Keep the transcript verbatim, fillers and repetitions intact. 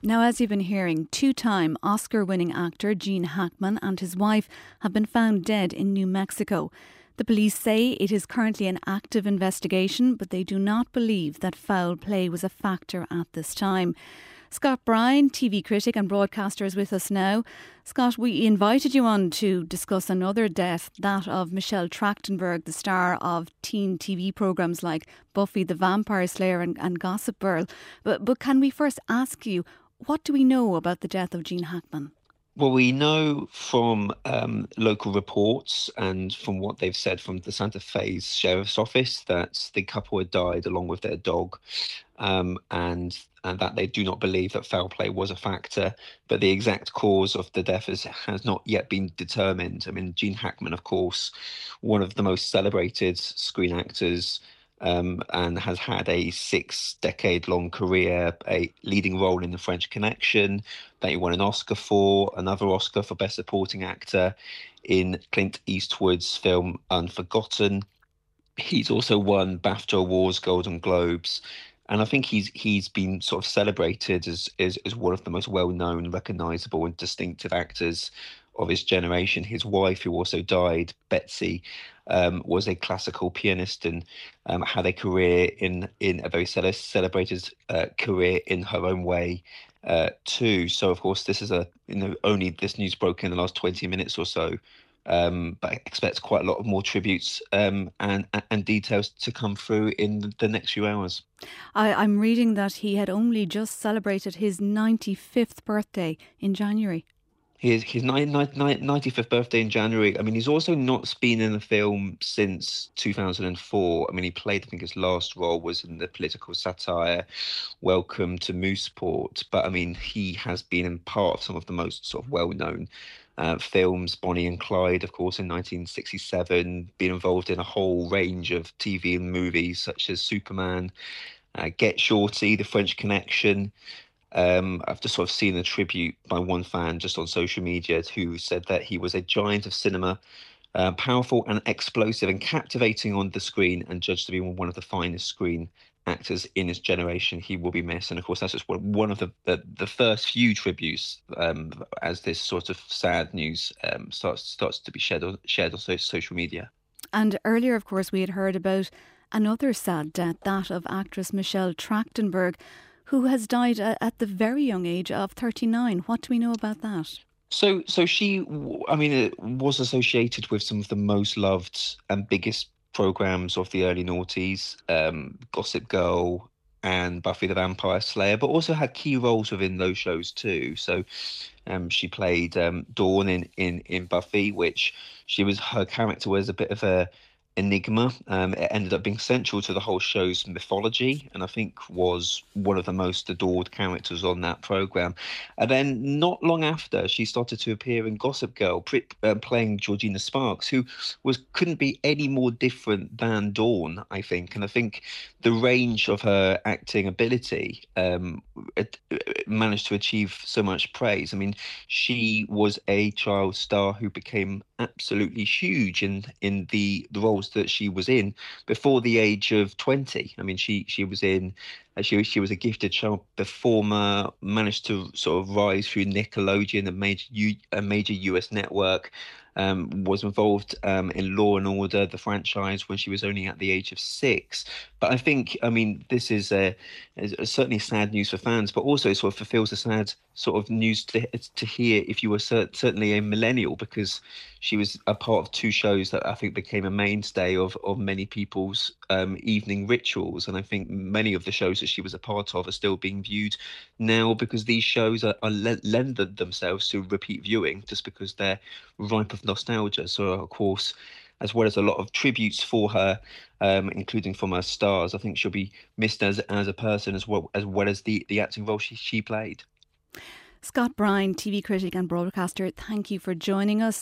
Now, as you've been hearing, two-time Oscar-winning actor Gene Hackman and his wife have been found dead in New Mexico. The police say it is currently an active investigation, but they do not believe that foul play was a factor at this time. Scott Bryan, T V critic and broadcaster, is with us now. Scott, we invited you on to discuss another death, that of Michelle Trachtenberg, the star of teen T V programmes like Buffy the Vampire Slayer and, and Gossip Girl. But, but can we first ask you, what do we know about the death of Gene Hackman? Well, we know from um, local reports and from what they've said from the Santa Fe Sheriff's Office that the couple had died along with their dog, um, and and that they do not believe that foul play was a factor. But the exact cause of the death is, has not yet been determined. I mean, Gene Hackman, of course, one of the most celebrated screen actors, Um, and has had a six-decade-long career, a leading role in The French Connection that he won an Oscar for, another Oscar for Best Supporting Actor in Clint Eastwood's film Unforgotten. He's also won BAFTA Awards, Golden Globes, and I think he's he's been sort of celebrated as as, as one of the most well-known, recognisable and distinctive actors of his generation. His wife, who also died, Betsy, um, was a classical pianist and um, had a career in in a very cele- celebrated uh, career in her own way uh, too. So, of course, this is a you know only this news broke in the last twenty minutes or so. Um, but I expect quite a lot of more tributes um, and and details to come through in the next few hours. I, I'm reading that he had only just celebrated his ninety-fifth birthday in January. His his ninety-fifth birthday in January. I mean, he's also not been in a film since two thousand four. I mean, he played, I think his last role was in the political satire Welcome to Mooseport. But I mean, he has been in part of some of the most sort of well-known uh, films. Bonnie and Clyde, of course, in nineteen sixty-seven. Been involved in a whole range of T V and movies such as Superman, uh, Get Shorty, The French Connection. Um, I've just sort of seen a tribute by one fan just on social media who said that he was a giant of cinema, uh, powerful and explosive and captivating on the screen, and judged to be one of the finest screen actors in his generation. He will be missed. And of course, that's just one one of the, the, the first few tributes um, as this sort of sad news um, starts starts to be shared on, shared on so, social media. And earlier, of course, we had heard about another sad death, that of actress Michelle Trachtenberg, who has died at the very young age of thirty-nine. What do we know about that? So, so she, I mean, it was associated with some of the most loved and biggest programs of the early noughties, um, Gossip Girl and Buffy the Vampire Slayer, but also had key roles within those shows too. So, um, she played um, Dawn in, in in Buffy, which she was her character was a bit of a enigma. Um, it ended up being central to the whole show's mythology, and I think was one of the most adored characters on that program. And then, not long after, she started to appear in Gossip Girl, pre- uh, playing Georgina Sparks, who was couldn't be any more different than Dawn, I think. And I think the range of her acting ability um, it, it managed to achieve so much praise. I mean, she was a child star who became absolutely huge in in the the roles that she was in before the age of twenty. I mean, she she was in uh, she she was a gifted child performer, managed to sort of rise through Nickelodeon, a major U, a major U S network. Um, was involved um, in Law and Order, the franchise, when she was only at the age of six. But I think, I mean, this is, a, is certainly sad news for fans, but also sort of fulfills a sad sort of news to to hear if you were cert- certainly a millennial, because she was a part of two shows that I think became a mainstay of of many people's um, evening rituals. And I think many of the shows that she was a part of are still being viewed now because these shows are, are le- lend themselves to repeat viewing just because they're ripe of nostalgia. So, of course, as well as a lot of tributes for her, um, including from her stars, I think she'll be missed as as a person as well as well as the the acting role she she played. Scott Bryan, T V critic and broadcaster, thank you for joining us.